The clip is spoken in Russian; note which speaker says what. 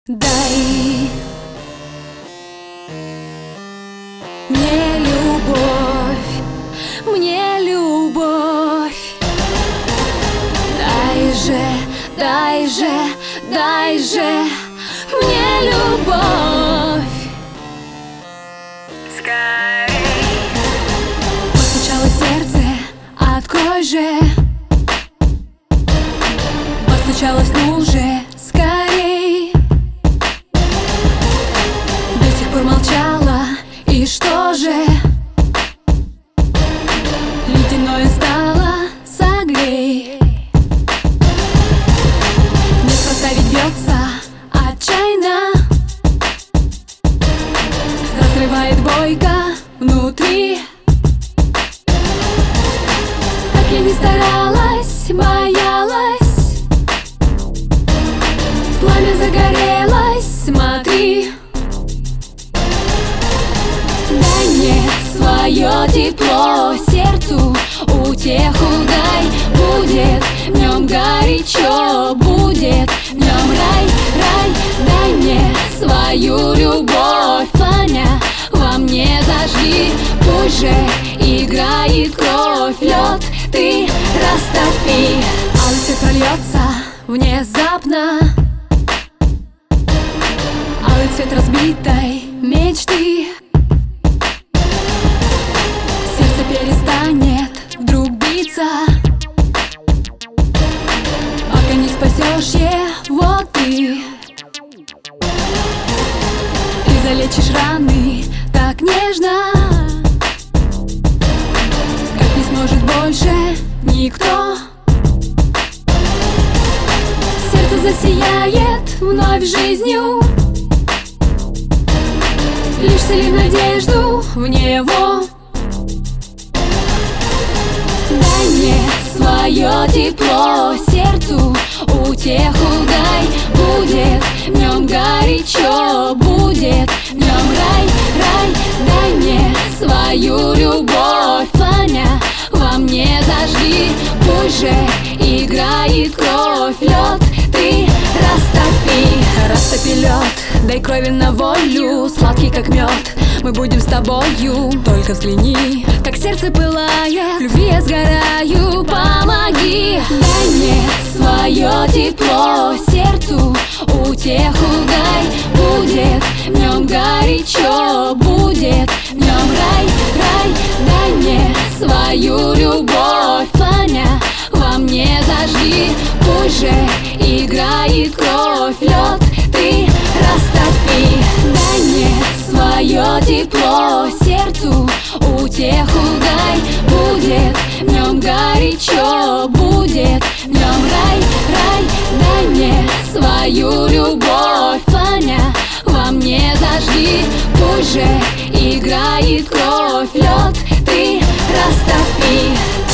Speaker 1: Дай мне любовь, мне любовь. Дай же мне любовь. Скорей. Постучало сердце, открой же. Постучалось, ну же, скорей. До сих пор молчала, и что же? Ледяное стало, согрей. Неспроста ведь бьется отчаянно, разрывает бойко внутри. Как я ни старалась, боялась, пламя загорелось, смотри. Дай мне свое тепло, сердцу утеху дай. Будет в нем горячо, будет в нем рай, рай. Дай мне свою любовь, пламя во мне зажги. Пусть же играет кровь, лед ты растопи. Алый свет прольется внезапно, алый цвет разбитой мечты. Сердце перестанет вдруг биться, пока не спасешь его ты. Ты залечишь раны так нежно, как не сможет больше никто. Сердце засияет вновь жизнью, лишь вселим надежду в него. Дай мне свое тепло, сердцу утеху дай. Будет в нем горячо, будет в нем рай, рай. Дай мне свою любовь, пламя во мне зажги. Пусть же играет кровь, лед ты растопи. Растопи лед, дай крови на волю, сладкий как мед. Мы будем с тобою, только взгляни, как сердце пылает, в любви я сгораю, помоги. Дай мне свое тепло, сердцу утеху дай. Будет в нем горячо, будет в нем рай, рай. Дай мне свою любовь, пламя во мне зажги. Пусть же играет кровь, лед ты растопи. Дай мне свое тепло, сердцу утеху дай. Будет в нем горячо, будет в нем рай, рай. Дай мне свою любовь, пламя во мне зажги. Пусть же играет кровь, лед ты растопи.